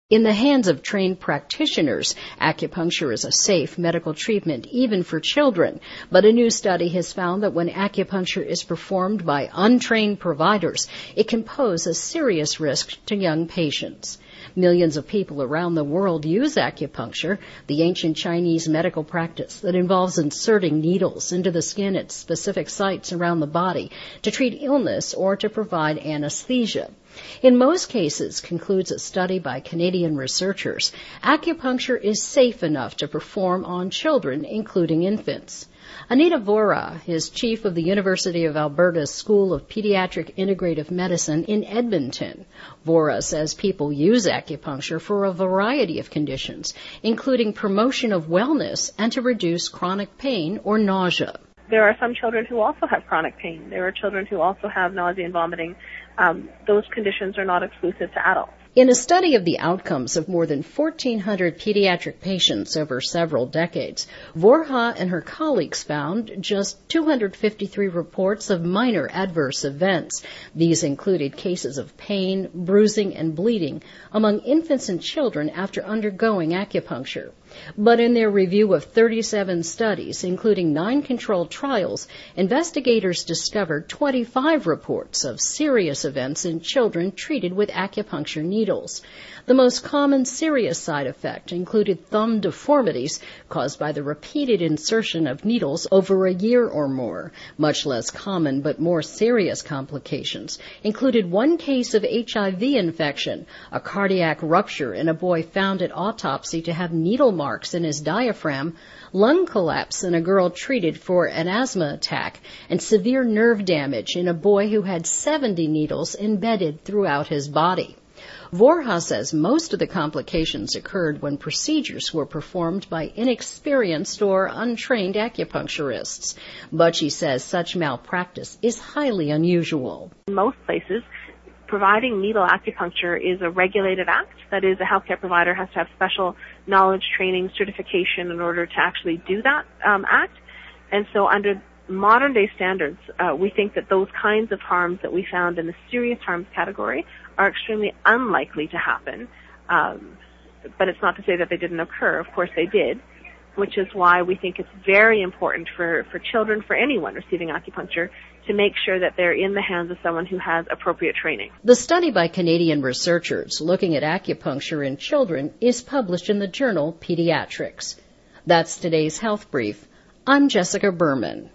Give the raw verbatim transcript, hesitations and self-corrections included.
In the hands of trained practitioners, acupuncture is a safe medical treatment even for children. But a new study has found that when acupuncture is performed by untrained providers, it can pose a serious risk to young patients. Millions of people around the world use acupuncture, the ancient Chinese medical practice that involves inserting needles into the skin at specific sites around the body to treat illness or to provide anesthesia. In most cases, concludes a study by Canadian researchers, acupuncture is safe enough to perform on children, including infants. Anita Vora is chief of the University of Alberta's School of Pediatric Integrative Medicine in Edmonton. Vora says people use acupuncture for a variety of conditions, including promotion of wellness and to reduce chronic pain or nausea. There are some children who also have chronic pain. There are children who also have nausea and vomiting. Um, those conditions are not exclusive to adults. In a study of the outcomes of more than fourteen hundred pediatric patients over several decades, Vorha and her colleagues found just two hundred fifty-three reports of minor adverse events. These included cases of pain, bruising, and bleeding among infants and children after undergoing acupuncture. But in their review of thirty-seven studies, including nine controlled trials, investigators discovered twenty-five reports of serious events in children treated with acupuncture needles. The most common serious side effect included thumb deformities caused by the repeated insertion of needles over a year or more. Much less common but more serious complications included one case of H I V infection, a cardiac rupture in a boy found at autopsy to have needle marks in his diaphragm, lung collapse in a girl treated for an asthma attack, and severe nerve damage in a boy who had seventy needles embedded throughout his body. Vorha says most of the complications occurred when procedures were performed by inexperienced or untrained acupuncturists. But she says such malpractice is highly unusual. In most places, providing needle acupuncture is a regulated act. That is, a healthcare provider has to have special knowledge, training, certification in order to actually do that um, act. And so under modern day standards, uh, we think that those kinds of harms that we found in the serious harms category are extremely unlikely to happen. Um, but it's not to say that they didn't occur. Of course they did, which is why we think it's very important for, for children, for anyone receiving acupuncture, to make sure that they're in the hands of someone who has appropriate training. The study by Canadian researchers looking at acupuncture in children is published in the journal Pediatrics. That's today's Health Brief. I'm Jessica Berman.